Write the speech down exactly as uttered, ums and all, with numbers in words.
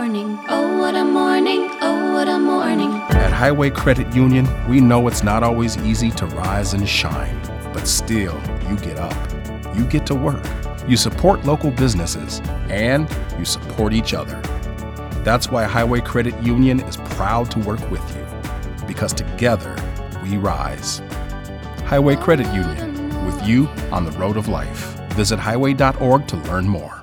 morning. Oh, what a morning. Oh, what a morning. At Highway Credit Union, we know it's not always easy to rise and shine, but still, you get up. You get to work. You support local businesses, and you support each other. That's why Highway Credit Union is proud to work with you, because together we rise. Highway Credit Union, with you on the road of life. Visit highway dot org to learn more.